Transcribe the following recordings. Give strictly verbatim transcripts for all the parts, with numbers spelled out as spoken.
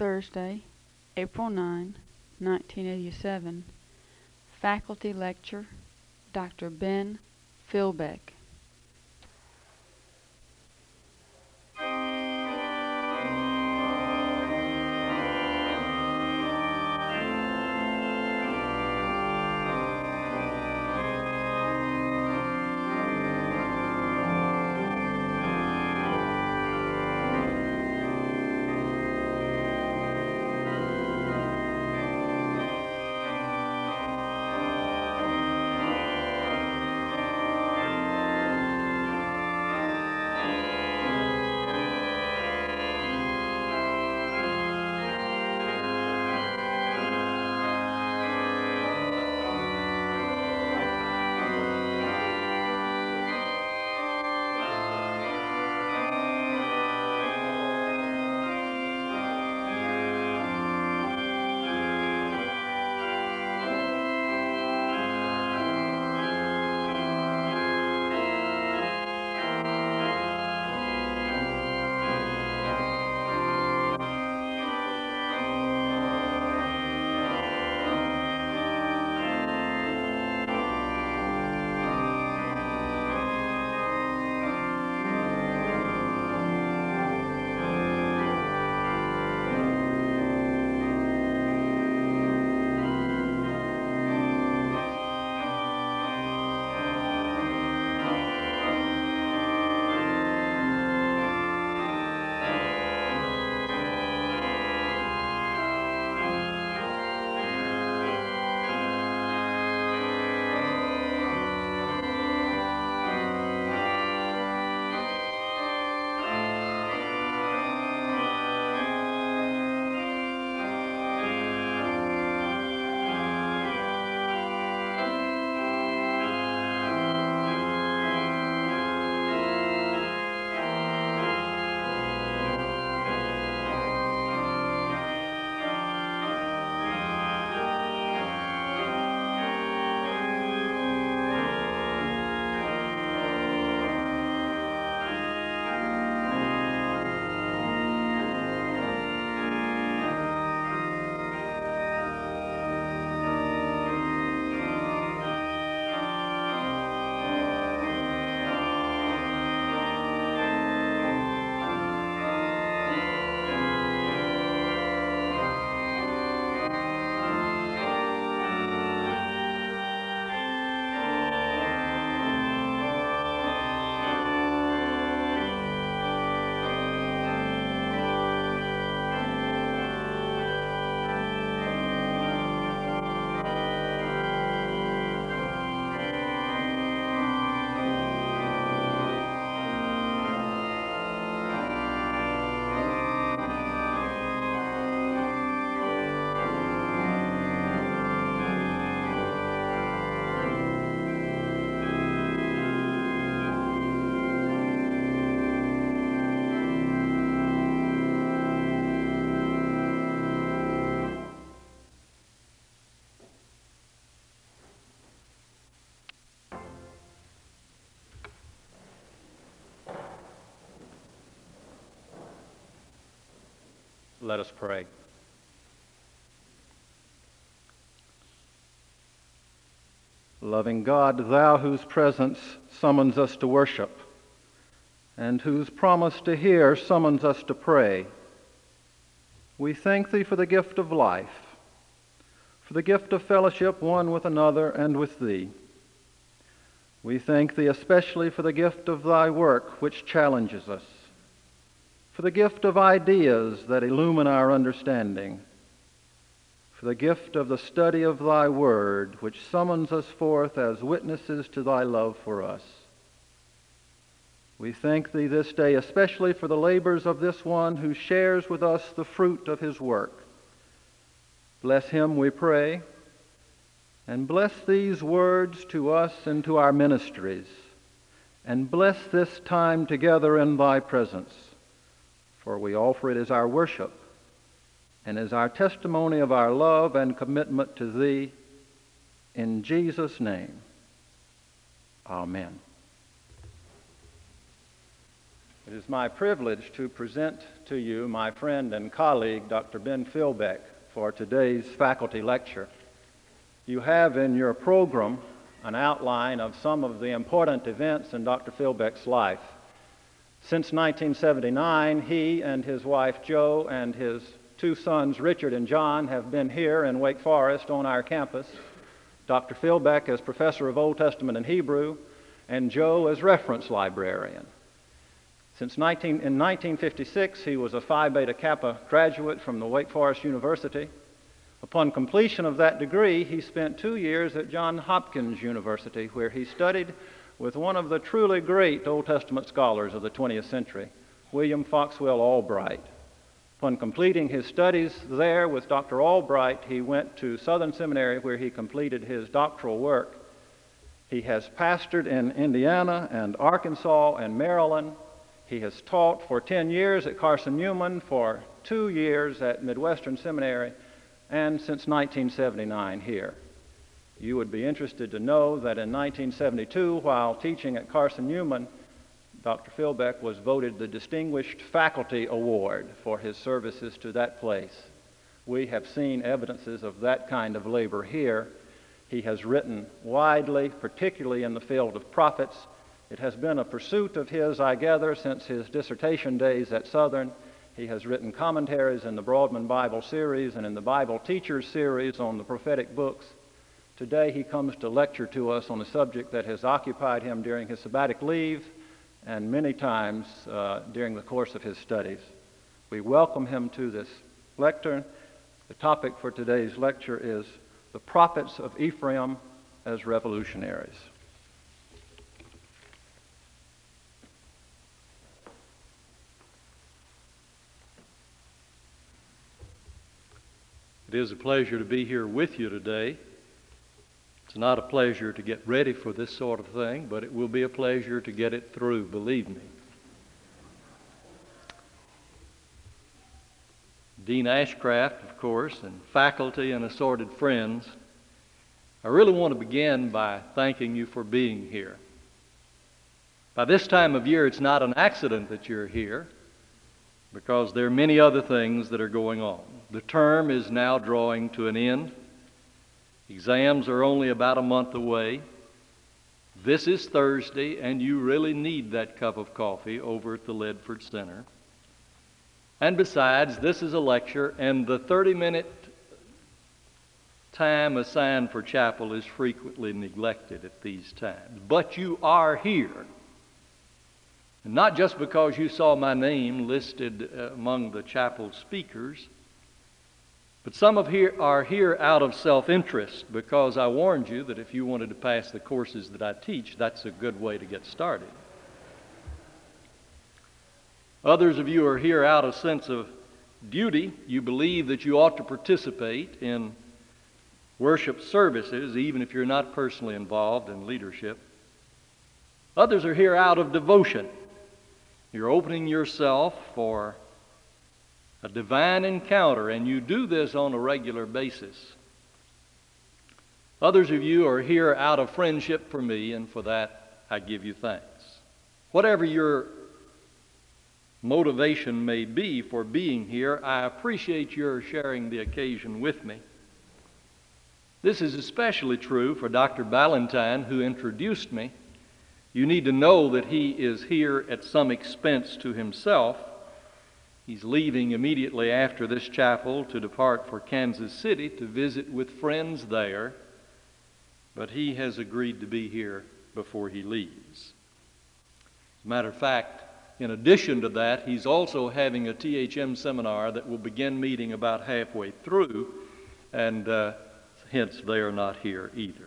Thursday, April ninth, nineteen eighty-seven. Faculty Lecture, Doctor Ben Philbeck. Let us pray. Loving God, thou whose presence summons us to worship, and whose promise to hear summons us to pray, we thank thee for the gift of life, for the gift of fellowship one with another and with thee. We thank thee especially for the gift of thy work which challenges us, for the gift of ideas that illumine our understanding, for the gift of the study of thy word, which summons us forth as witnesses to thy love for us. We thank thee this day especially for the labors of this one who shares with us the fruit of his work. Bless him, we pray, and bless these words to us and to our ministries, and bless this time together in thy presence. For we offer it as our worship and as our testimony of our love and commitment to thee. In Jesus' name, amen. It is my privilege to present to you my friend and colleague, Doctor Ben Philbeck, for today's faculty lecture. You have in your program an outline of some of the important events in Doctor Philbeck's life. Since nineteen seventy-nine, he and his wife Jo and his two sons, Richard and John, have been here in Wake Forest on our campus. Doctor Philbeck as professor of Old Testament and Hebrew, and Jo as reference librarian. Since nineteen, in nineteen fifty-six, he was a Phi Beta Kappa graduate from the Wake Forest University. Upon completion of that degree, he spent two years at Johns Hopkins University, where he studied with one of the truly great Old Testament scholars of the twentieth century, William Foxwell Albright. Upon completing his studies there with Doctor Albright, he went to Southern Seminary, where he completed his doctoral work. He has pastored in Indiana and Arkansas and Maryland. He has taught for ten years at Carson Newman, for two years at Midwestern Seminary, and since nineteen seventy-nine here. You would be interested to know that in nineteen seventy-two, while teaching at Carson Newman, Doctor Philbeck was voted the Distinguished Faculty Award for his services to that place. We have seen evidences of that kind of labor here. He has written widely, particularly in the field of prophets. It has been a pursuit of his, I gather, since his dissertation days at Southern. He has written commentaries in the Broadman Bible series and in the Bible Teachers series on the prophetic books. Today he comes to lecture to us on a subject that has occupied him during his sabbatic leave and many times uh, during the course of his studies. We welcome him to this lecture. The topic for today's lecture is the prophets of Ephraim as revolutionaries. It is a pleasure to be here with you today. It's not a pleasure to get ready for this sort of thing, but it will be a pleasure to get it through, believe me. Dean Ashcraft, of course, and faculty and assorted friends, I really want to begin by thanking you for being here. By this time of year, it's not an accident that you're here, because there are many other things that are going on. The term is now drawing to an end. Exams are only about a month away. This is Thursday, and you really need that cup of coffee over at the Ledford Center. And besides, this is a lecture, and the thirty-minute time assigned for chapel is frequently neglected at these times. But you are here. And not just because you saw my name listed among the chapel speakers, but some of you are here out of self-interest, because I warned you that if you wanted to pass the courses that I teach, that's a good way to get started. Others of you are here out of sense of duty. You believe that you ought to participate in worship services, even if you're not personally involved in leadership. Others are here out of devotion. You're opening yourself for a divine encounter, and you do this on a regular basis. Others of you are here out of friendship for me, and for that I give you thanks. Whatever your motivation may be for being here, I appreciate your sharing the occasion with me. This is especially true for Doctor Ballantyne, who introduced me. You need to know that he is here at some expense to himself. He's leaving immediately after this chapel to depart for Kansas City to visit with friends there, but he has agreed to be here before he leaves. As a matter of fact, in addition to that, he's also having a T H M seminar that will begin meeting about halfway through, and uh, hence they are not here either.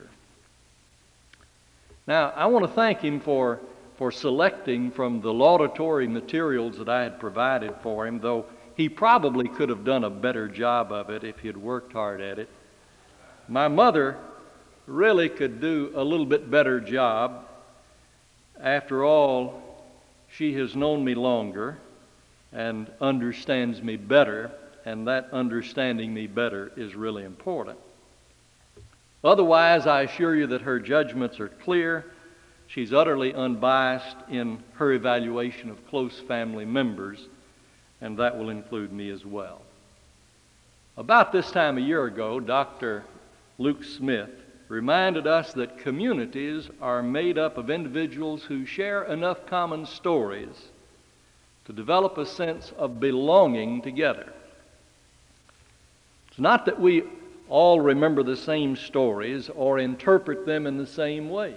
Now, I want to thank him for, for selecting from the laudatory materials that I had provided for him, though he probably could have done a better job of it if he had worked hard at it. My mother really could do a little bit better job. After all, she has known me longer and understands me better, and that understanding me better is really important. Otherwise, I assure you that her judgments are clear. She's utterly unbiased in her evaluation of close family members, and that will include me as well. About this time a year ago, Doctor Luke Smith reminded us that communities are made up of individuals who share enough common stories to develop a sense of belonging together. It's not that we all remember the same stories or interpret them in the same ways.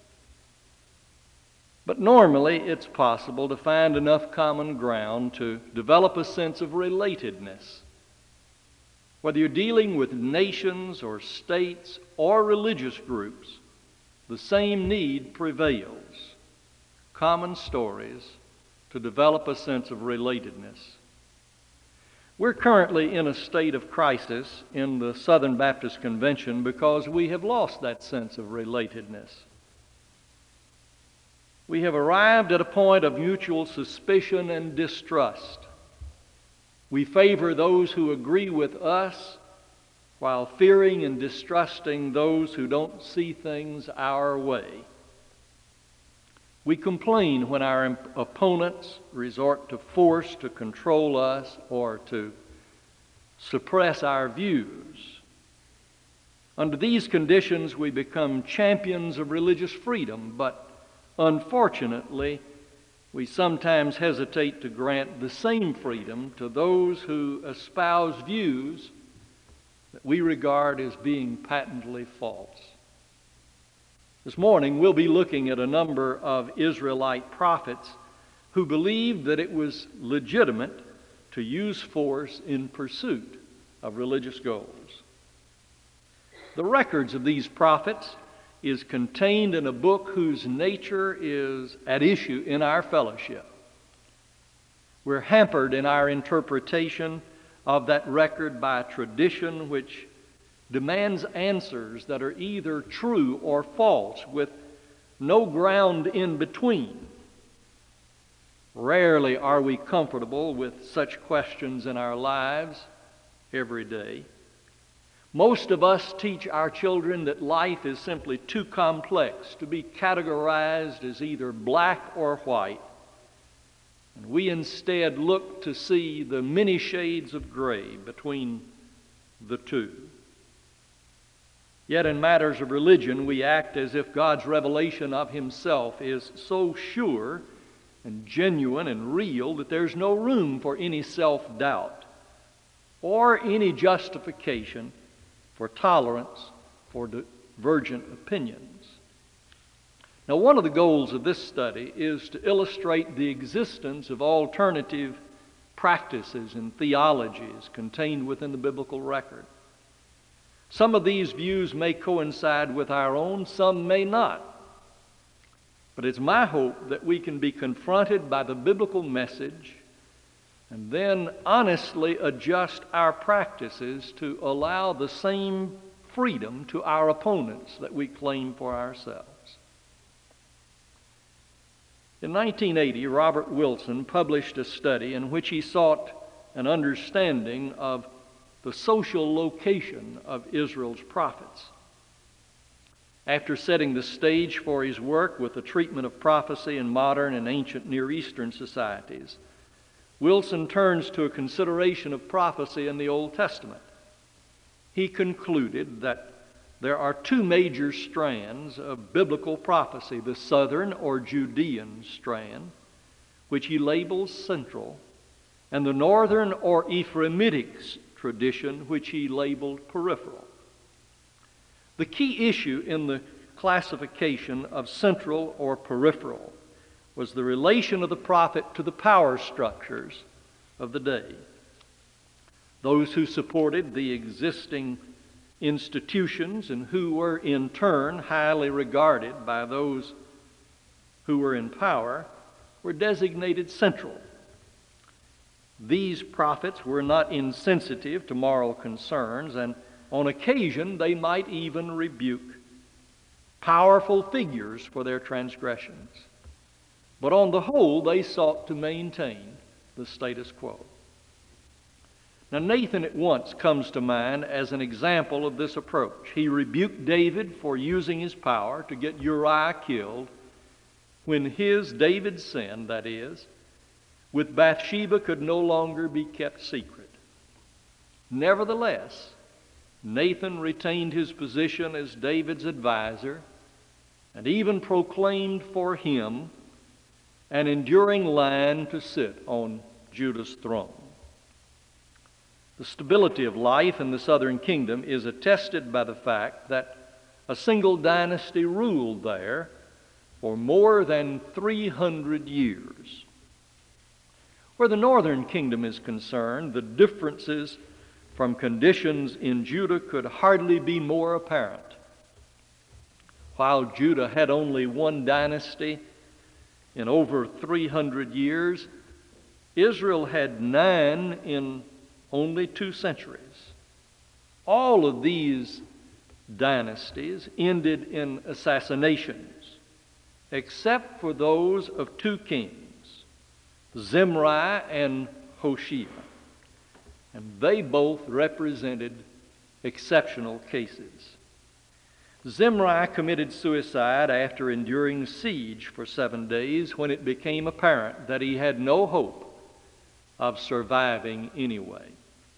But normally it's possible to find enough common ground to develop a sense of relatedness. Whether you're dealing with nations or states or religious groups, the same need prevails: common stories to develop a sense of relatedness. We're currently in a state of crisis in the Southern Baptist Convention because we have lost that sense of relatedness. We have arrived at a point of mutual suspicion and distrust. We favor those who agree with us while fearing and distrusting those who don't see things our way. We complain when our opponents resort to force to control us or to suppress our views. Under these conditions, we become champions of religious freedom, but unfortunately, we sometimes hesitate to grant the same freedom to those who espouse views that we regard as being patently false. This morning, we'll be looking at a number of Israelite prophets who believed that it was legitimate to use force in pursuit of religious goals. The records of these prophets is contained in a book whose nature is at issue in our fellowship. We're hampered in our interpretation of that record by a tradition which demands answers that are either true or false, with no ground in between. Rarely are we comfortable with such questions in our lives every day. Most of us teach our children that life is simply too complex to be categorized as either black or white, and we instead look to see the many shades of gray between the two. Yet in matters of religion, we act as if God's revelation of Himself is so sure and genuine and real that there's no room for any self-doubt or any justification for tolerance for divergent opinions. Now, one of the goals of this study is to illustrate the existence of alternative practices and theologies contained within the biblical record. Some of these views may coincide with our own, some may not. But it's my hope that we can be confronted by the biblical message and then honestly adjust our practices to allow the same freedom to our opponents that we claim for ourselves. In nineteen eighty, Robert Wilson published a study in which he sought an understanding of the social location of Israel's prophets. After setting the stage for his work with the treatment of prophecy in modern and ancient Near Eastern societies, Wilson turns to a consideration of prophecy in the Old Testament. He concluded that there are two major strands of biblical prophecy: the southern or Judean strand, which he labels central, and the northern or Ephraimitic tradition, which he labeled peripheral. The key issue in the classification of central or peripheral was the relation of the prophet to the power structures of the day. Those who supported the existing institutions and who were in turn highly regarded by those who were in power were designated central. These prophets were not insensitive to moral concerns, and on occasion they might even rebuke powerful figures for their transgressions. But on the whole, they sought to maintain the status quo. Now, Nathan at once comes to mind as an example of this approach. He rebuked David for using his power to get Uriah killed when his, David's sin, that is, with Bathsheba could no longer be kept secret. Nevertheless, Nathan retained his position as David's advisor and even proclaimed for him an enduring line to sit on Judah's throne. The stability of life in the southern kingdom is attested by the fact that a single dynasty ruled there for more than three hundred years. Where the northern kingdom is concerned, the differences from conditions in Judah could hardly be more apparent. While Judah had only one dynasty in over three hundred years, Israel had nine in only two centuries. All of these dynasties ended in assassinations, except for those of two kings, Zimri and Hoshea. And they both represented exceptional cases. Zimri committed suicide after enduring siege for seven days when it became apparent that he had no hope of surviving anyway.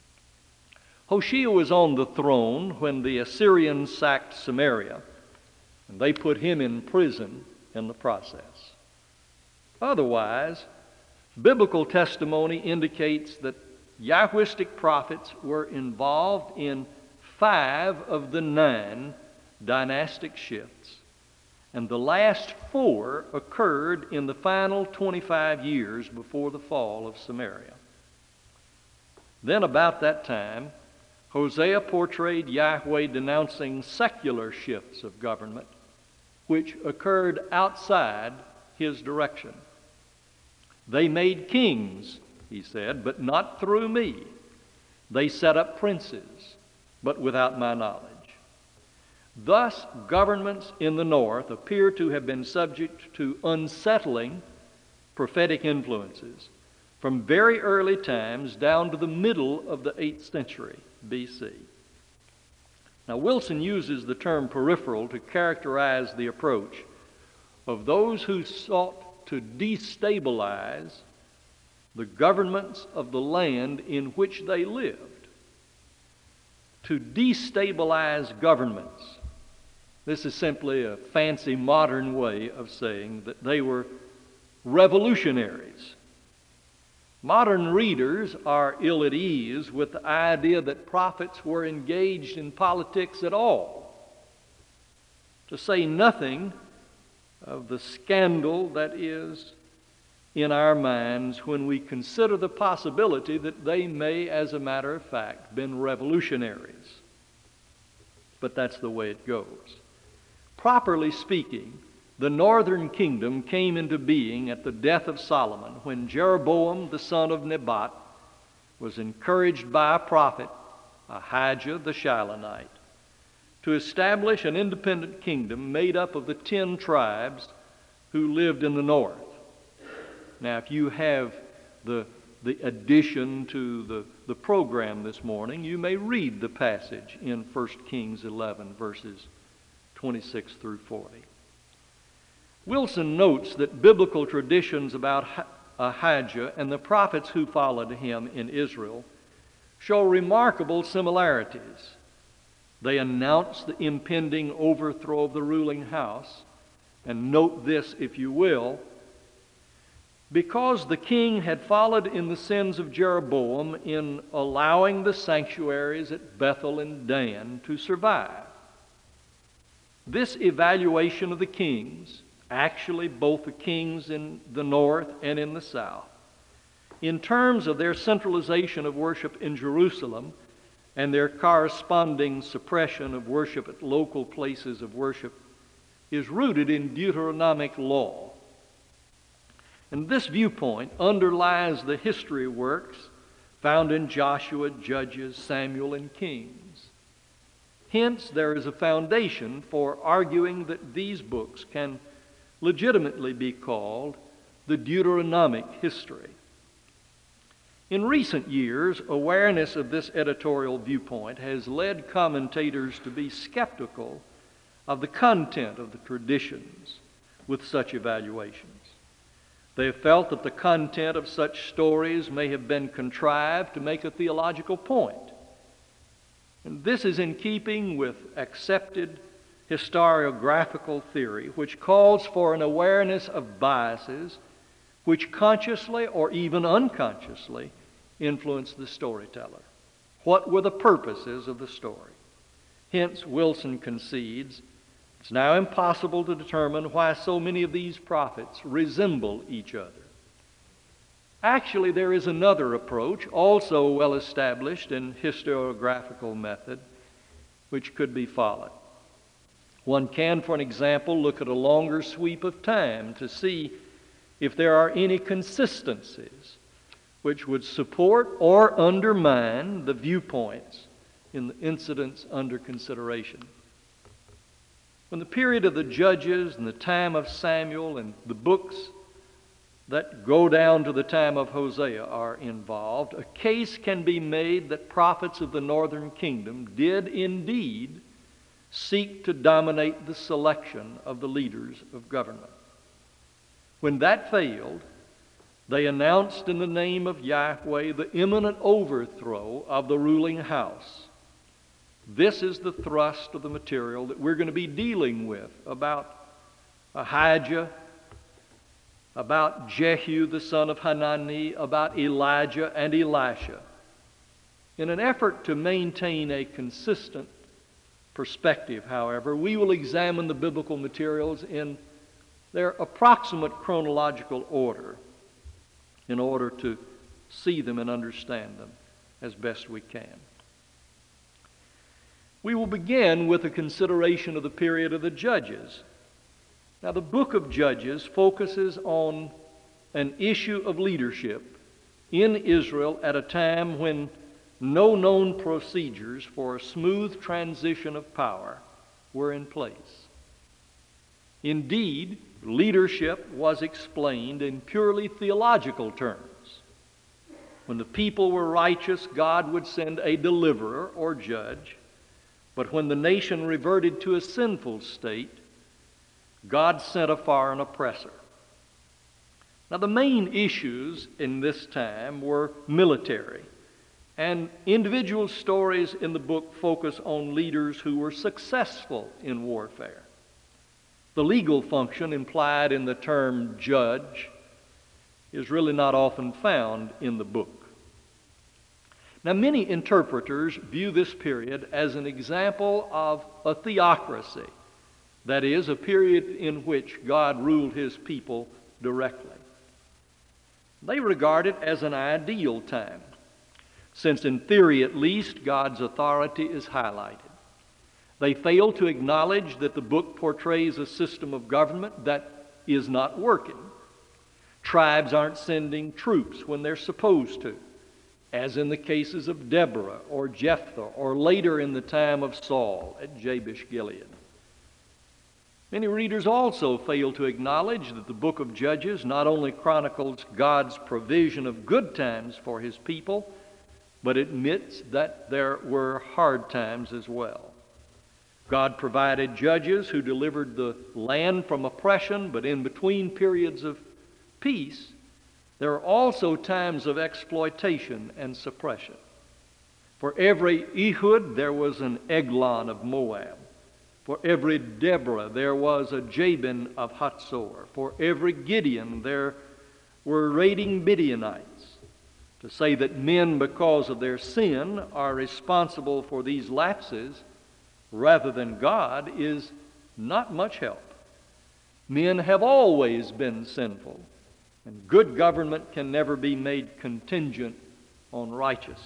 Hoshea was on the throne when the Assyrians sacked Samaria, and they put him in prison in the process. Otherwise, biblical testimony indicates that Yahwistic prophets were involved in five of the nine dynastic shifts, and the last four occurred in the final twenty-five years before the fall of Samaria. Then about that time, Hosea portrayed Yahweh denouncing secular shifts of government which occurred outside his direction. They made kings, he said, but not through me. They set up princes, but without my knowledge. Thus, governments in the north appear to have been subject to unsettling prophetic influences from very early times down to the middle of the eighth century B C. Now, Wilson uses the term peripheral to characterize the approach of those who sought to destabilize the governments of the land in which they lived. To destabilize governments. This is simply a fancy modern way of saying that they were revolutionaries. Modern readers are ill at ease with the idea that prophets were engaged in politics at all, to say nothing of the scandal that is in our minds when we consider the possibility that they may, as a matter of fact, been revolutionaries. But that's the way it goes. Properly speaking, the northern kingdom came into being at the death of Solomon when Jeroboam, the son of Nebat, was encouraged by a prophet, Ahijah the Shilonite, to establish an independent kingdom made up of the ten tribes who lived in the north. Now, if you have the, the addition to the, the program this morning, you may read the passage in First Kings eleven, verses twenty-six through forty. Wilson notes that biblical traditions about Ahijah and the prophets who followed him in Israel show remarkable similarities. They announce the impending overthrow of the ruling house. And note this, if you will, because the king had followed in the sins of Jeroboam in allowing the sanctuaries at Bethel and Dan to survive. This evaluation of the kings, actually both the kings in the north and in the south, in terms of their centralization of worship in Jerusalem and their corresponding suppression of worship at local places of worship, is rooted in Deuteronomic law. And this viewpoint underlies the history works found in Joshua, Judges, Samuel, and Kings. Hence, there is a foundation for arguing that these books can legitimately be called the Deuteronomic history. In recent years, awareness of this editorial viewpoint has led commentators to be skeptical of the content of the traditions with such evaluations. They have felt that the content of such stories may have been contrived to make a theological point. And this is in keeping with accepted historiographical theory, which calls for an awareness of biases which consciously or even unconsciously influence the storyteller. What were the purposes of the story? Hence, Wilson concedes it's now impossible to determine why so many of these prophets resemble each other. Actually, there is another approach, also well established in historiographical method, which could be followed. One can, for an example, look at a longer sweep of time to see if there are any consistencies which would support or undermine the viewpoints in the incidents under consideration. When the period of the Judges and the time of Samuel and the books that go down to the time of Hosea are involved, a case can be made that prophets of the northern kingdom did indeed seek to dominate the selection of the leaders of government. When that failed, they announced in the name of Yahweh the imminent overthrow of the ruling house. This is the thrust of the material that we're going to be dealing with about Ahijah, about Jehu the son of Hanani, about Elijah and Elisha. In an effort to maintain a consistent perspective, however, we will examine the biblical materials in their approximate chronological order in order to see them and understand them as best we can. We will begin with a consideration of the period of the Judges. Now, the book of Judges focuses on an issue of leadership in Israel at a time when no known procedures for a smooth transition of power were in place. Indeed, leadership was explained in purely theological terms. When the people were righteous, God would send a deliverer or judge. But when the nation reverted to a sinful state, God sent a foreign oppressor. Now, the main issues in this time were military, and individual stories in the book focus on leaders who were successful in warfare. The legal function implied in the term judge is really not often found in the book. Now, many interpreters view this period as an example of a theocracy, that is, a period in which God ruled his people directly. They regard it as an ideal time, since in theory at least God's authority is highlighted. They fail to acknowledge that the book portrays a system of government that is not working. Tribes aren't sending troops when they're supposed to, as in the cases of Deborah or Jephthah, or later in the time of Saul at Jabesh Gilead. Many readers also fail to acknowledge that the book of Judges not only chronicles God's provision of good times for his people, but admits that there were hard times as well. God provided judges who delivered the land from oppression, but in between periods of peace, there are also times of exploitation and suppression. For every Ehud, there was an Eglon of Moab. For every Deborah, there was a Jabin of Hatzor. For every Gideon, there were raiding Midianites. To say that men, because of their sin, are responsible for these lapses rather than God is not much help. Men have always been sinful, and good government can never be made contingent on righteousness.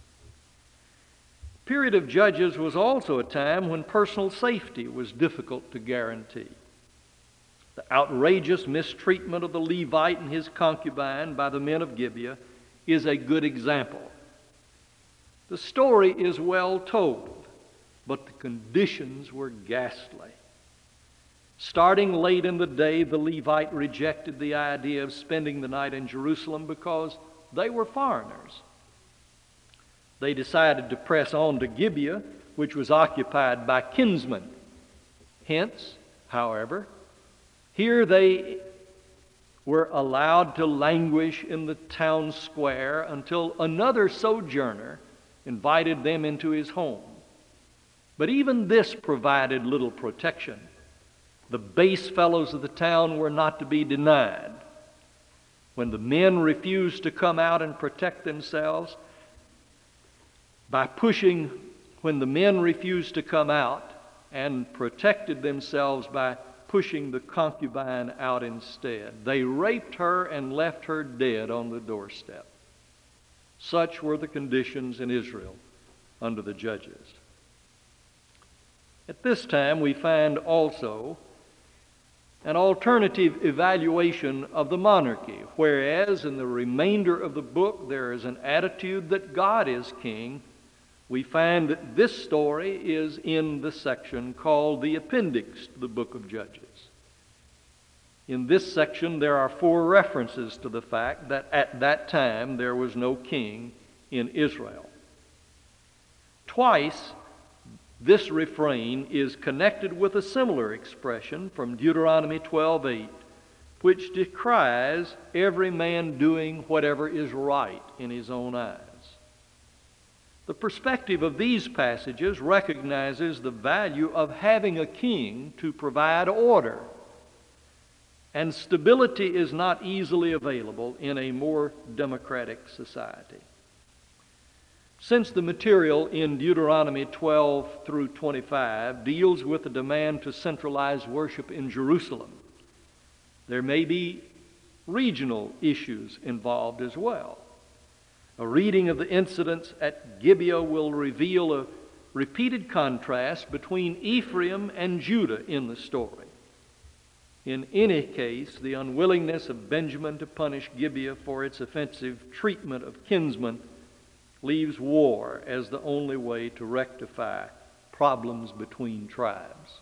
The period of Judges was also a time when personal safety was difficult to guarantee. The outrageous mistreatment of the Levite and his concubine by the men of Gibeah is a good example. The story is well told, but the conditions were ghastly. Starting late in the day, the Levite rejected the idea of spending the night in Jerusalem because they were foreigners. They decided to press on to Gibeah, which was occupied by kinsmen. Hence, however, Here they were allowed to languish in the town square until another sojourner invited them into his home. But even this provided little protection. The base fellows of the town were not to be denied. When the men refused to come out and protect themselves, by pushing, when the men refused to come out and protected themselves by pushing the concubine out instead, they raped her and left her dead on the doorstep. Such were the conditions in Israel under the judges. At this time, we find also an alternative evaluation of the monarchy, whereas in the remainder of the book there is an attitude that God is king. We find that this story is in the section called the appendix to the book of Judges. In this section there are four references to the fact that at that time there was no king in Israel. Twice this refrain is connected with a similar expression from Deuteronomy twelve eight, which decries every man doing whatever is right in his own eyes. The perspective of these passages recognizes the value of having a king to provide order, and stability is not easily available in a more democratic society. Since the material in Deuteronomy twelve through twenty-five deals with the demand to centralize worship in Jerusalem, there may be regional issues involved as well. A reading of the incidents at Gibeah will reveal a repeated contrast between Ephraim and Judah in the story. In any case, the unwillingness of Benjamin to punish Gibeah for its offensive treatment of kinsmen leaves war as the only way to rectify problems between tribes.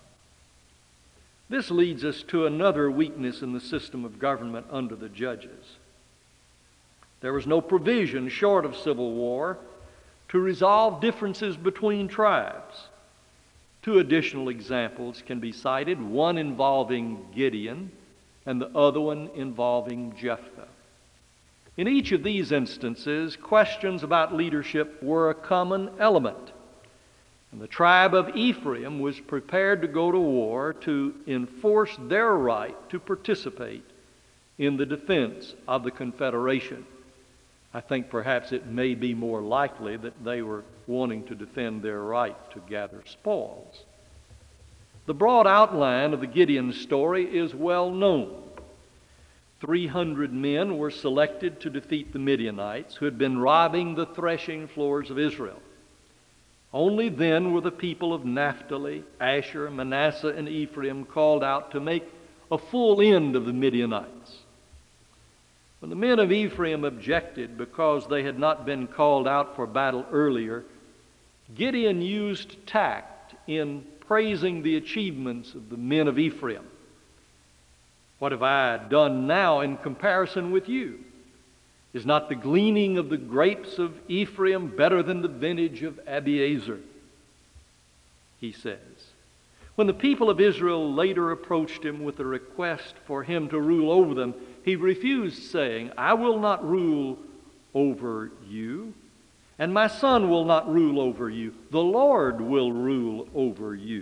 This leads us to another weakness in the system of government under the judges. There was no provision, short of civil war, to resolve differences between tribes. Two additional examples can be cited, one involving Gideon and the other one involving Jephthah. In each of these instances, questions about leadership were a common element. And the tribe of Ephraim was prepared to go to war to enforce their right to participate in the defense of the Confederation. I think perhaps it may be more likely that they were wanting to defend their right to gather spoils. The broad outline of the Gideon story is well known. three hundred men were selected to defeat the Midianites who had been robbing the threshing floors of Israel. Only then were the people of Naphtali, Asher, Manasseh, and Ephraim called out to make a full end of the Midianites. When the men of Ephraim objected because they had not been called out for battle earlier, Gideon used tact in praising the achievements of the men of Ephraim. What have I done now in comparison with you? Is not the gleaning of the grapes of Ephraim better than the vintage of Abiezer? He says. When the people of Israel later approached him with a request for him to rule over them, he refused, saying, I will not rule over you, and my son will not rule over you. The Lord will rule over you.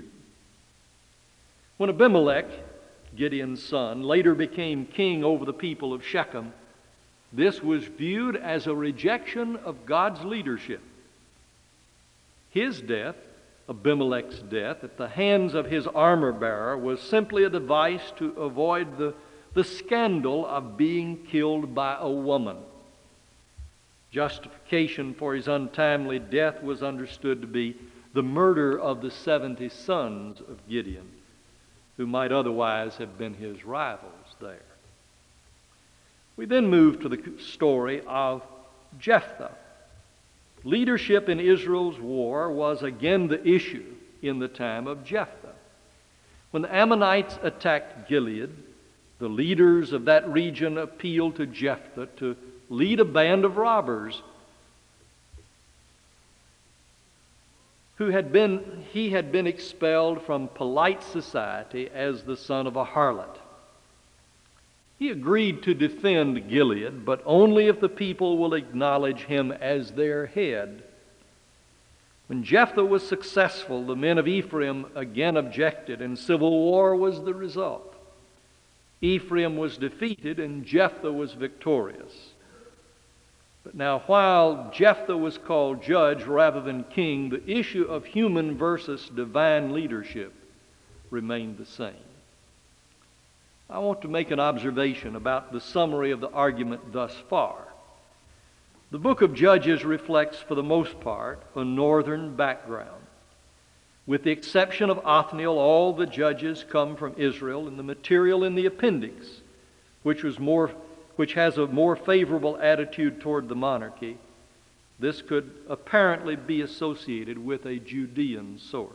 When Abimelech, Gideon's son, later became king over the people of Shechem, this was viewed as a rejection of God's leadership. His death, Abimelech's death, at the hands of his armor bearer was simply a device to avoid the, the scandal of being killed by a woman. Justification for his untimely death was understood to be the murder of the seventy sons of Gideon, who might otherwise have been his rivals there. We then move to the story of Jephthah. Leadership in Israel's war was again the issue in the time of Jephthah. When the Ammonites attacked Gilead, the leaders of that region appealed to Jephthah to lead a band of robbers who had been, he had been expelled from polite society as the son of a harlot. He agreed to defend Gilead, but only if the people will acknowledge him as their head. When Jephthah was successful, the men of Ephraim again objected, and civil war was the result. Ephraim was defeated, and Jephthah was victorious. But now, while Jephthah was called judge rather than king, the issue of human versus divine leadership remained the same. I want to make an observation about the summary of the argument thus far. The book of Judges reflects, for the most part, a northern background. With the exception of Othniel, all the judges come from Israel, and the material in the appendix, which was more, which has a more favorable attitude toward the monarchy, this could apparently be associated with a Judean source.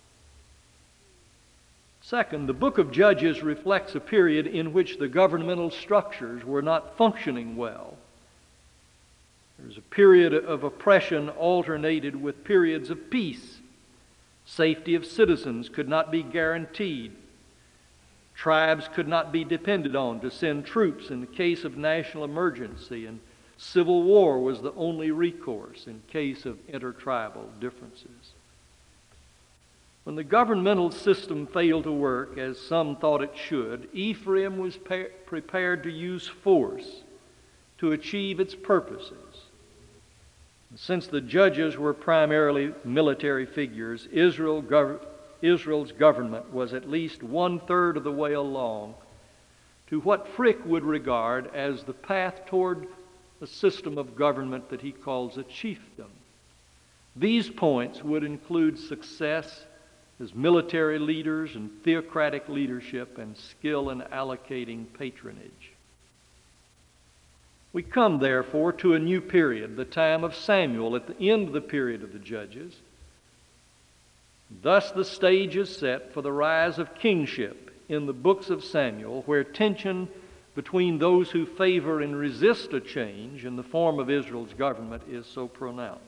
Second, the book of Judges reflects a period in which the governmental structures were not functioning well. There was a period of oppression alternated with periods of peace. Safety of citizens could not be guaranteed. Tribes could not be depended on to send troops in the case of national emergency, and civil war was the only recourse in case of intertribal differences. When the governmental system failed to work as some thought it should, Ephraim was pa- prepared to use force to achieve its purposes. Since the judges were primarily military figures, Israel gov- Israel's government was at least one-third of the way along to what Frick would regard as the path toward a system of government that he calls a chiefdom. These points would include success as military leaders and theocratic leadership and skill in allocating patronage. We come, therefore, to a new period, the time of Samuel, at the end of the period of the Judges. Thus the stage is set for the rise of kingship in the books of Samuel, where tension between those who favor and resist a change in the form of Israel's government is so pronounced.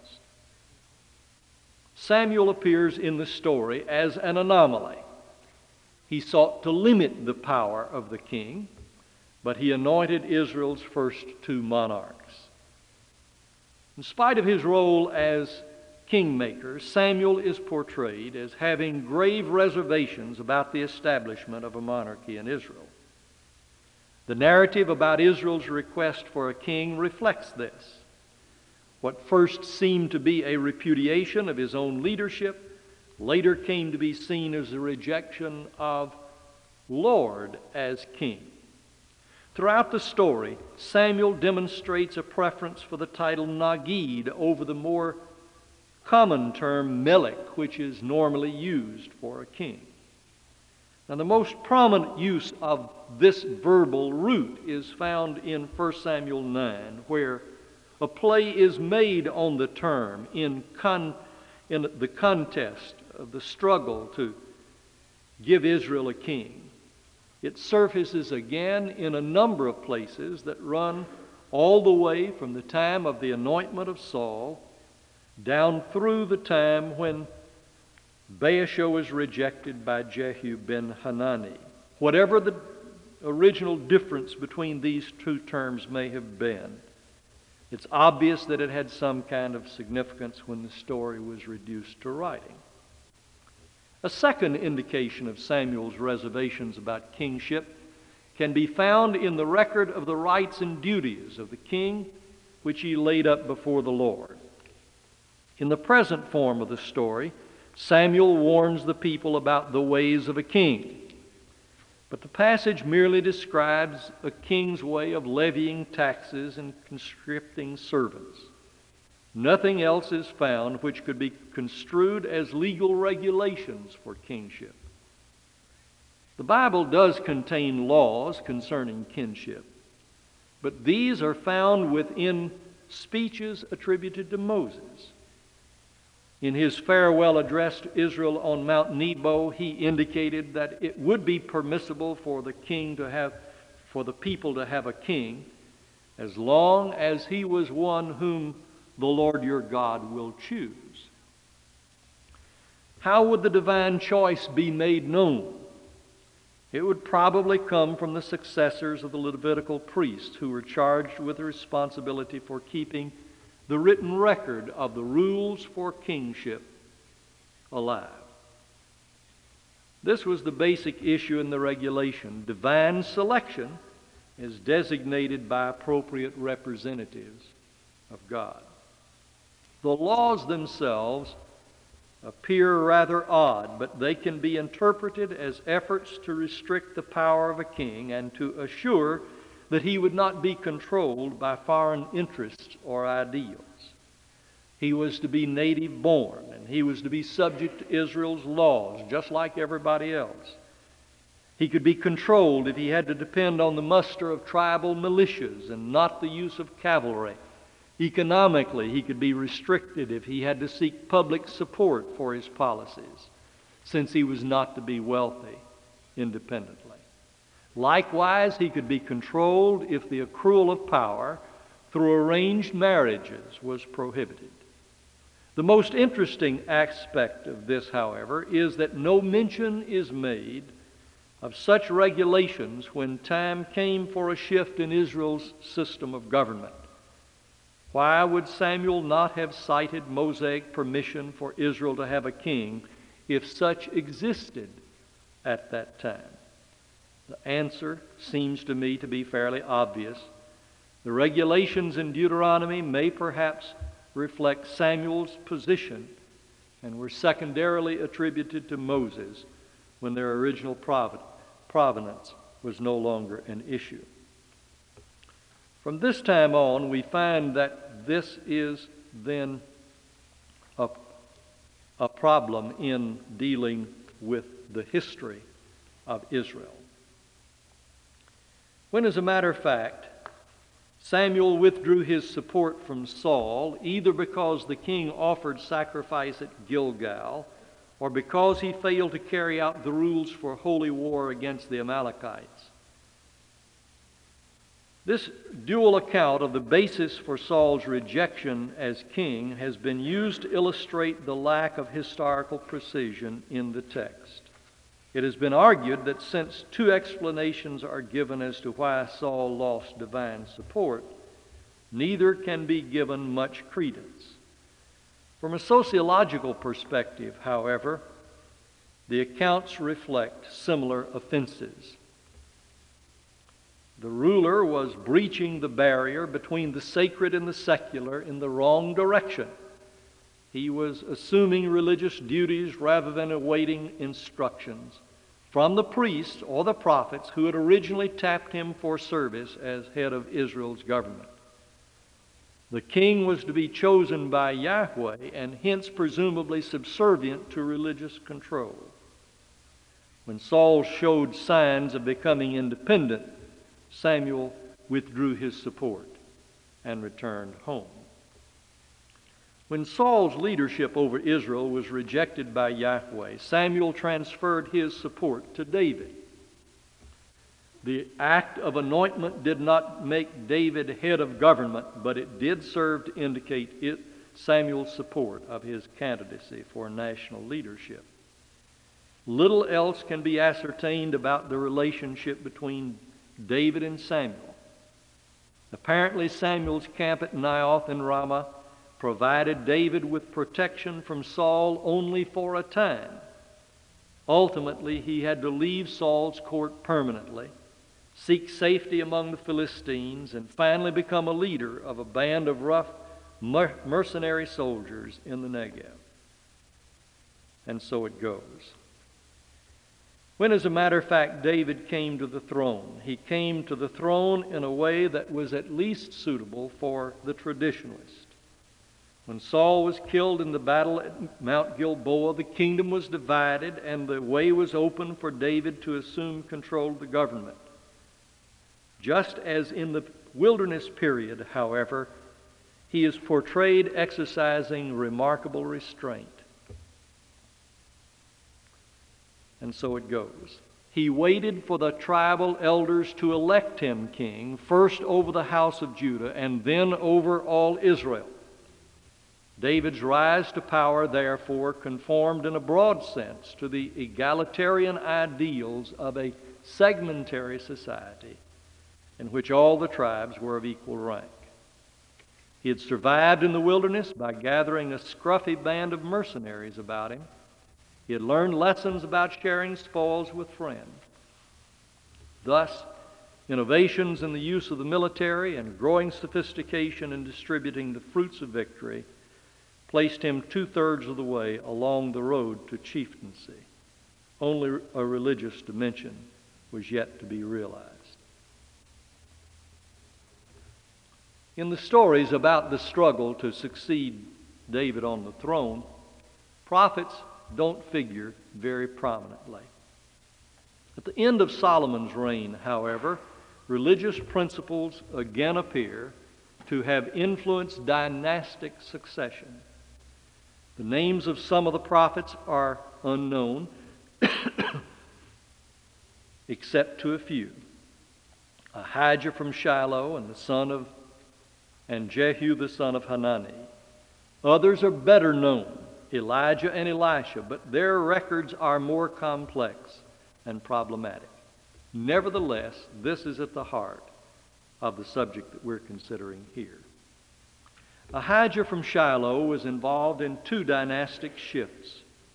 Samuel appears in the story as an anomaly. He sought to limit the power of the king, but he anointed Israel's first two monarchs. In spite of his role as kingmaker, Samuel is portrayed as having grave reservations about the establishment of a monarchy in Israel. The narrative about Israel's request for a king reflects this. What first seemed to be a repudiation of his own leadership later came to be seen as a rejection of Lord as king. Throughout the story, Samuel demonstrates a preference for the title Nagid over the more common term Melech, which is normally used for a king. Now, the most prominent use of this verbal root is found in First Samuel nine, where a play is made on the term in, con, in the contest of the struggle to give Israel a king. It surfaces again in a number of places that run all the way from the time of the anointment of Saul down through the time when Baasha was rejected by Jehu ben Hanani. Whatever the original difference between these two terms may have been, it's obvious that it had some kind of significance when the story was reduced to writing. A second indication of Samuel's reservations about kingship can be found in the record of the rights and duties of the king, which he laid up before the Lord. In the present form of the story, Samuel warns the people about the ways of a king. But the passage merely describes a king's way of levying taxes and conscripting servants. Nothing else is found which could be construed as legal regulations for kingship. The Bible does contain laws concerning kinship, but these are found within speeches attributed to Moses. In his farewell address to Israel on Mount Nebo, he indicated that it would be permissible for the king to have, for the people to have a king, as long as he was one whom the Lord your God will choose. How would the divine choice be made known? It would probably come from the successors of the Levitical priests who were charged with the responsibility for keeping the written record of the rules for kingship alive. This was the basic issue in the regulation. Divine selection is designated by appropriate representatives of God. The laws themselves appear rather odd, but they can be interpreted as efforts to restrict the power of a king and to assure that he would not be controlled by foreign interests or ideals. He was to be native born, and he was to be subject to Israel's laws, just like everybody else. He could be controlled if he had to depend on the muster of tribal militias and not the use of cavalry. Economically, he could be restricted if he had to seek public support for his policies, since he was not to be wealthy independently. Likewise, he could be controlled if the accrual of power through arranged marriages was prohibited. The most interesting aspect of this, however, is that no mention is made of such regulations when time came for a shift in Israel's system of government. Why would Samuel not have cited Mosaic permission for Israel to have a king if such existed at that time? The answer seems to me to be fairly obvious. The regulations in Deuteronomy may perhaps reflect Samuel's position and were secondarily attributed to Moses when their original provenance was no longer an issue. From this time on, we find that this is then a, a problem in dealing with the history of Israel. When, as a matter of fact, Samuel withdrew his support from Saul, either because the king offered sacrifice at Gilgal or because he failed to carry out the rules for holy war against the Amalekites. This dual account of the basis for Saul's rejection as king has been used to illustrate the lack of historical precision in the text. It has been argued that since two explanations are given as to why Saul lost divine support, neither can be given much credence. From a sociological perspective, however, the accounts reflect similar offenses. The ruler was breaching the barrier between the sacred and the secular in the wrong direction. He was assuming religious duties rather than awaiting instructions from the priests or the prophets who had originally tapped him for service as head of Israel's government. The king was to be chosen by Yahweh and hence presumably subservient to religious control. When Saul showed signs of becoming independent, Samuel withdrew his support and returned home. When Saul's leadership over Israel was rejected by Yahweh, Samuel transferred his support to David. The act of anointment did not make David head of government, but it did serve to indicate it, Samuel's support of his candidacy for national leadership. Little else can be ascertained about the relationship between David and Samuel. Apparently, Samuel's camp at Naioth and Ramah provided David with protection from Saul only for a time. Ultimately, he had to leave Saul's court permanently, seek safety among the Philistines, and finally become a leader of a band of rough mercenary soldiers in the Negev. And so it goes. When, as a matter of fact, David came to the throne, he came to the throne in a way that was at least suitable for the traditionalist. When Saul was killed in the battle at Mount Gilboa, the kingdom was divided and the way was open for David to assume control of the government. Just as in the wilderness period, however, he is portrayed exercising remarkable restraint. And so it goes. He waited for the tribal elders to elect him king, first over the house of Judah and then over all Israel. David's rise to power, therefore, conformed in a broad sense to the egalitarian ideals of a segmentary society in which all the tribes were of equal rank. He had survived in the wilderness by gathering a scruffy band of mercenaries about him. He had learned lessons about sharing spoils with friends. Thus, innovations in the use of the military and growing sophistication in distributing the fruits of victory placed him two-thirds of the way along the road to chieftaincy. Only a religious dimension was yet to be realized. In the stories about the struggle to succeed David on the throne, prophets don't figure very prominently. At the end of Solomon's reign, however, religious principles again appear to have influenced dynastic succession. The names of some of the prophets are unknown, except to a few. Ahijah from Shiloh and the son of and Jehu the son of Hanani. Others are better known, Elijah and Elisha, but their records are more complex and problematic. Nevertheless, this is at the heart of the subject that we're considering here. Ahijah from Shiloh was involved in two dynastic shifts.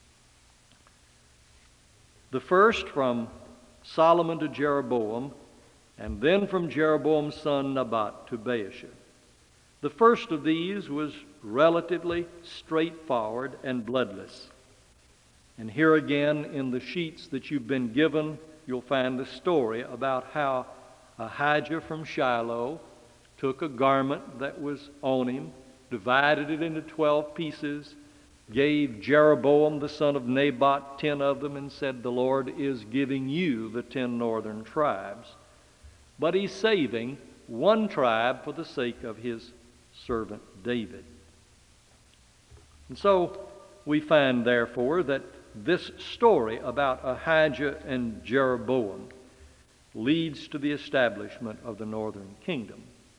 The first from Solomon to Jeroboam, and then from Jeroboam's son Nabat to Baasha. The first of these was relatively straightforward and bloodless. And here again in the sheets that you've been given, you'll find the story about how Ahijah from Shiloh took a garment that was on him, divided it into twelve pieces, gave Jeroboam the son of Nabat ten of them, and said, "The Lord is giving you the ten northern tribes." But he's saving one tribe for the sake of his servant David. And so we find, therefore, that this story about Ahijah and Jeroboam leads to the establishment of the northern kingdom.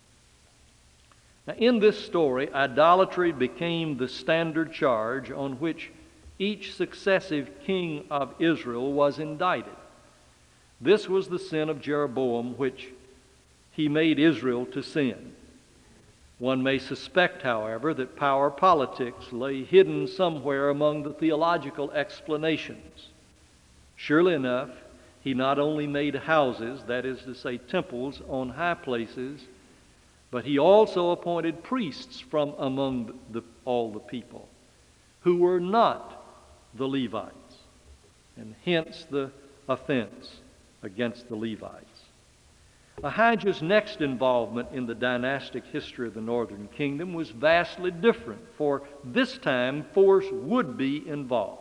Now, in this story, idolatry became the standard charge on which each successive king of Israel was indicted. This was the sin of Jeroboam, which he made Israel to sin. One may suspect, however, that power politics lay hidden somewhere among the theological explanations. Surely enough, he not only made houses, that is to say temples, on high places, but he also appointed priests from among the, all the people who were not the Levites, and hence the offense against the Levites. Ahijah's next involvement in the dynastic history of the northern kingdom was vastly different, for this time force would be involved.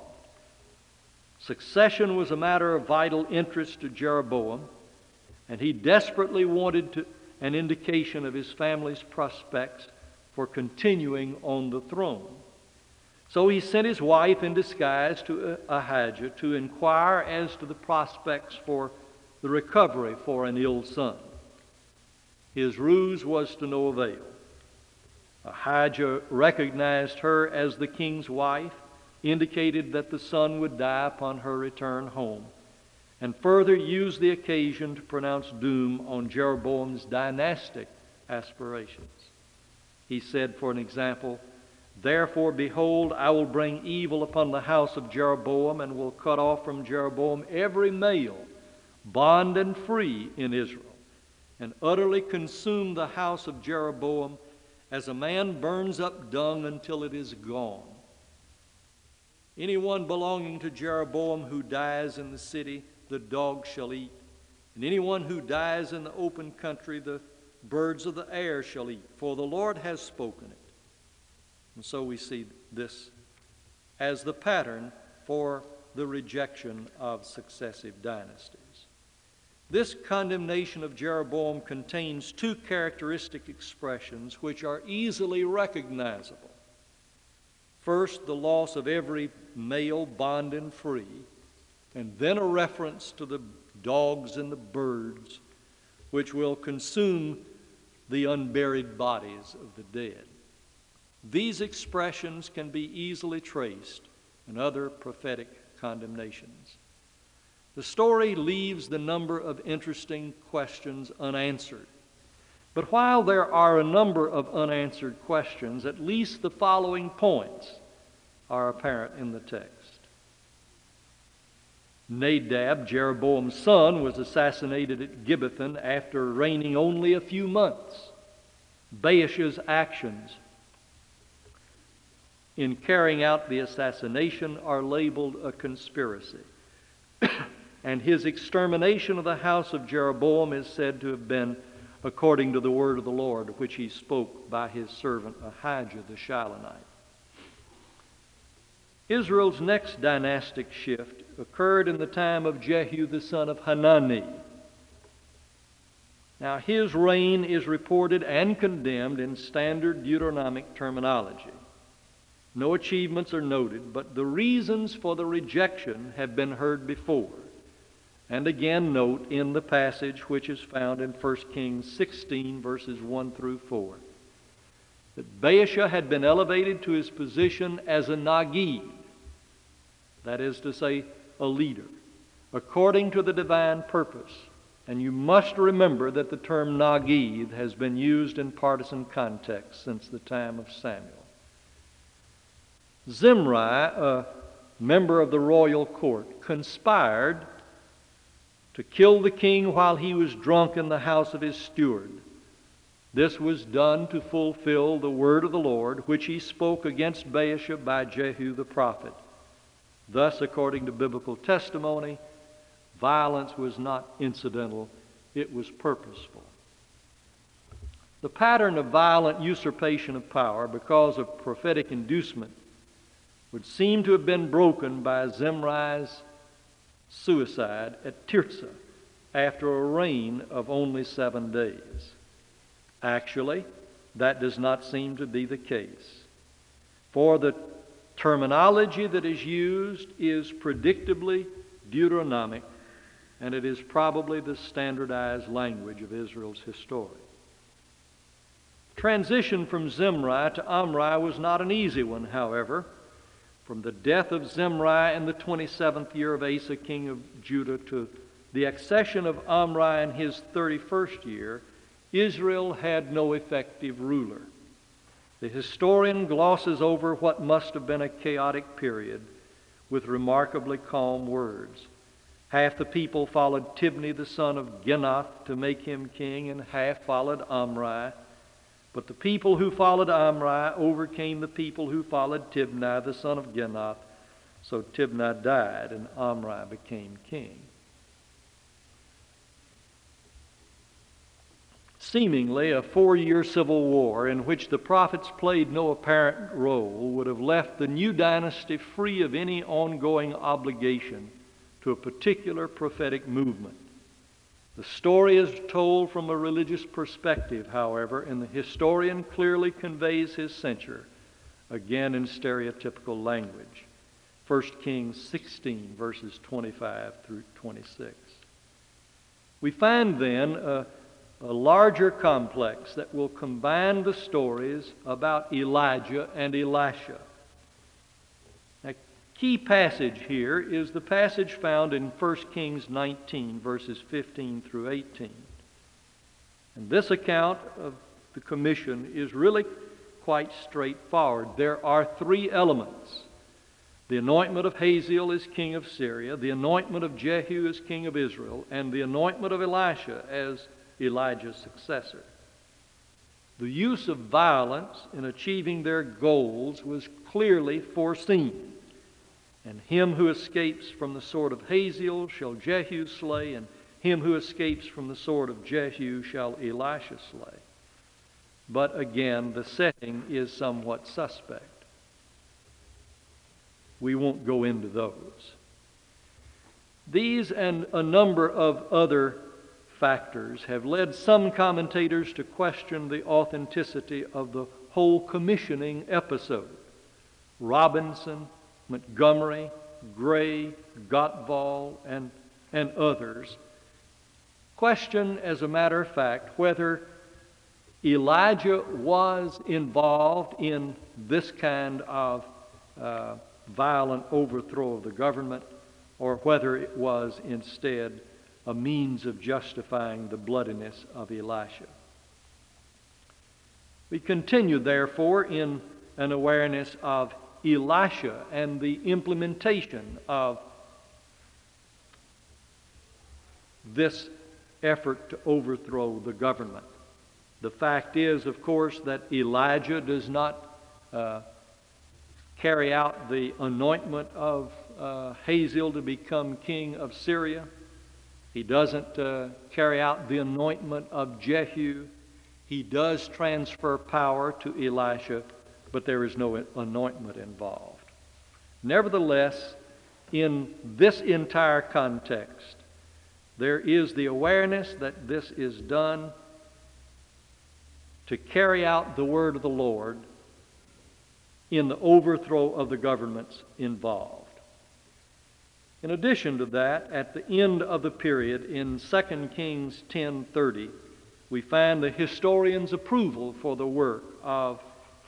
Succession was a matter of vital interest to Jeroboam, and he desperately wanted to, an indication of his family's prospects for continuing on the throne. So he sent his wife in disguise to Ahijah to inquire as to the prospects for the recovery for an ill son. His ruse was to no avail. Ahijah recognized her as the king's wife, indicated that the son would die upon her return home, and further used the occasion to pronounce doom on Jeroboam's dynastic aspirations. He said, for an example, "Therefore, behold, I will bring evil upon the house of Jeroboam, and will cut off from Jeroboam every male, bond and free in Israel, and utterly consume the house of Jeroboam as a man burns up dung until it is gone. Anyone belonging to Jeroboam who dies in the city, the dogs shall eat, and anyone who dies in the open country, the birds of the air shall eat, for the Lord has spoken it." And so we see this as the pattern for the rejection of successive dynasties. This condemnation of Jeroboam contains two characteristic expressions which are easily recognizable. First, the loss of every male, bond and free, and then a reference to the dogs and the birds, which will consume the unburied bodies of the dead. These expressions can be easily traced in other prophetic condemnations. The story leaves the number of interesting questions unanswered. But while there are a number of unanswered questions, at least the following points are apparent in the text. Nadab, Jeroboam's son, was assassinated at Gibbethon after reigning only a few months. Baasha's actions in carrying out the assassination are labeled a conspiracy. And his extermination of the house of Jeroboam is said to have been according to the word of the Lord, which he spoke by his servant Ahijah the Shilonite. Israel's next dynastic shift occurred in the time of Jehu the son of Hanani. Now, his reign is reported and condemned in standard Deuteronomic terminology. No achievements are noted, but the reasons for the rejection have been heard before. And again note in the passage which is found in First Kings sixteen, verses one through four, that Baasha had been elevated to his position as a Nagid, that is to say, a leader, according to the divine purpose. And you must remember that the term Nagid has been used in partisan context since the time of Samuel. Zimri, a member of the royal court, conspired to kill the king while he was drunk in the house of his steward. This was done to fulfill the word of the Lord, which he spoke against Baasha by Jehu the prophet. Thus, according to biblical testimony, violence was not incidental, it was purposeful. The pattern of violent usurpation of power because of prophetic inducement would seem to have been broken by Zimri's suicide at Tirzah after a reign of only seven days. Actually, that does not seem to be the case. For the terminology that is used is predictably Deuteronomic, and it is probably the standardized language of Israel's history. Transition from Zimri to Omri was not an easy one, however. From the death of Zimri in the twenty-seventh year of Asa, king of Judah, to the accession of Omri in his thirty-first year, Israel had no effective ruler. The historian glosses over what must have been a chaotic period with remarkably calm words. Half the people followed Tibni the son of Ginath to make him king, and half followed Omri. But the people who followed Omri overcame the people who followed Tibni the son of Ginath. So Tibni died, and Omri became king. Seemingly, a four-year civil war in which the prophets played no apparent role would have left the new dynasty free of any ongoing obligation to a particular prophetic movement. The story is told from a religious perspective, however, and the historian clearly conveys his censure, again in stereotypical language. First Kings sixteen, verses twenty-five through twenty-six. We find then a, a larger complex that will combine the stories about Elijah and Elisha. Key passage here is the passage found in First Kings nineteen, verses fifteen through eighteen. And this account of the commission is really quite straightforward. There are three elements. The anointment of Hazael as king of Syria, the anointment of Jehu as king of Israel, and the anointment of Elisha as Elijah's successor. The use of violence in achieving their goals was clearly foreseen. And him who escapes from the sword of Hazael shall Jehu slay, and him who escapes from the sword of Jehu shall Elisha slay. But again, the setting is somewhat suspect. We won't go into those. These and a number of other factors have led some commentators to question the authenticity of the whole commissioning episode. Robinson, Montgomery, Gray, Gottwald, and, and others question, as a matter of fact, whether Elijah was involved in this kind of uh, violent overthrow of the government, or whether it was instead a means of justifying the bloodiness of Elisha. We continue, therefore, in an awareness of Elisha and the implementation of this effort to overthrow the government. The fact is, of course, that Elijah does not uh, carry out the anointment of uh, Hazael to become king of Syria. He doesn't uh, carry out the anointment of Jehu. He does transfer power to Elisha, but there is no anointment involved. Nevertheless, in this entire context, there is the awareness that this is done to carry out the word of the Lord in the overthrow of the governments involved. In addition to that, at the end of the period in Second Kings ten thirty, we find the historian's approval for the work of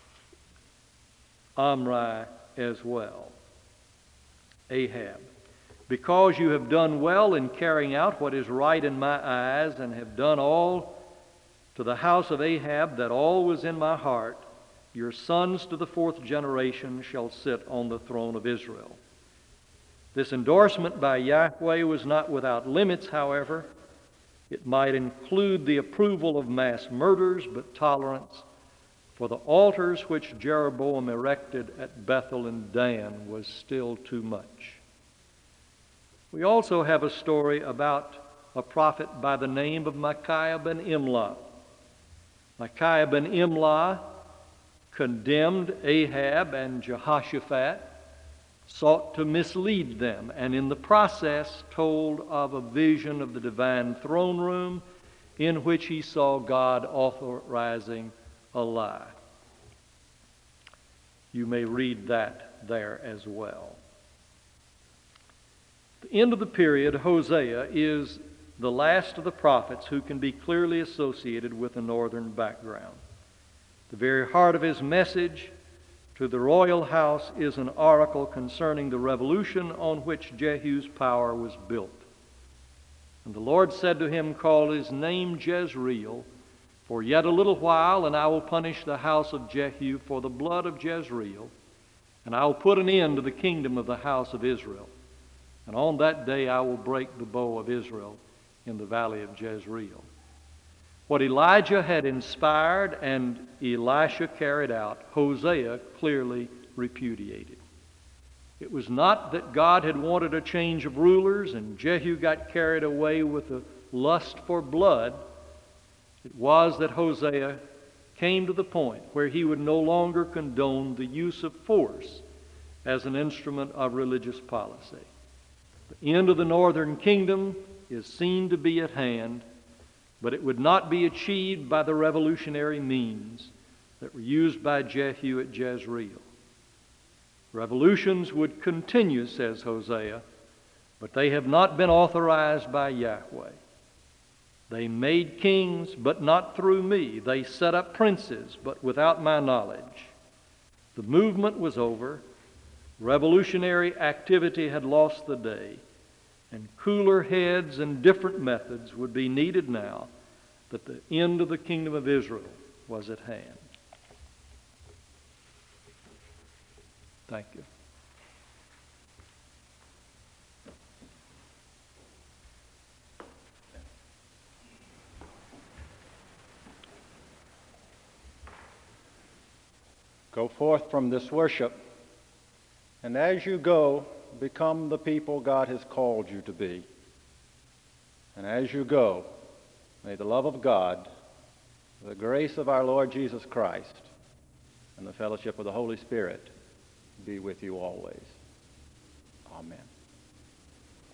Omri as well. Ahab, because you have done well in carrying out what is right in my eyes, and have done all to the house of Ahab that all was in my heart, your sons to the fourth generation shall sit on the throne of Israel. This endorsement by Yahweh was not without limits, however. It might include the approval of mass murders, but tolerance for the altars which Jeroboam erected at Bethel and Dan was still too much. We also have a story about a prophet by the name of Micaiah ben Imlah. Micaiah ben Imlah condemned Ahab and Jehoshaphat, sought to mislead them, and in the process told of a vision of the divine throne room in which he saw God authorizing a lie. You may read that there as well. The end of the period, Hosea, is the last of the prophets who can be clearly associated with a northern background. The very heart of his message to the royal house is an oracle concerning the revolution on which Jehu's power was built. And the Lord said to him, call his name Jezreel, for yet a little while, and I will punish the house of Jehu for the blood of Jezreel, and I will put an end to the kingdom of the house of Israel. And on that day I will break the bow of Israel in the valley of Jezreel. What Elijah had inspired and Elisha carried out, Hosea clearly repudiated. It was not that God had wanted a change of rulers and Jehu got carried away with a lust for blood. It was that Hosea came to the point where he would no longer condone the use of force as an instrument of religious policy. The end of the northern kingdom is seen to be at hand, but it would not be achieved by the revolutionary means that were used by Jehu at Jezreel. Revolutions would continue, says Hosea, but they have not been authorized by Yahweh. They made kings, but not through me. They set up princes, but without my knowledge. The movement was over. Revolutionary activity had lost the day, and cooler heads and different methods would be needed now that the end of the kingdom of Israel was at hand. Thank you. Go forth from this worship, and as you go, become the people God has called you to be. And as you go, may the love of God, the grace of our Lord Jesus Christ, and the fellowship of the Holy Spirit be with you always. Amen.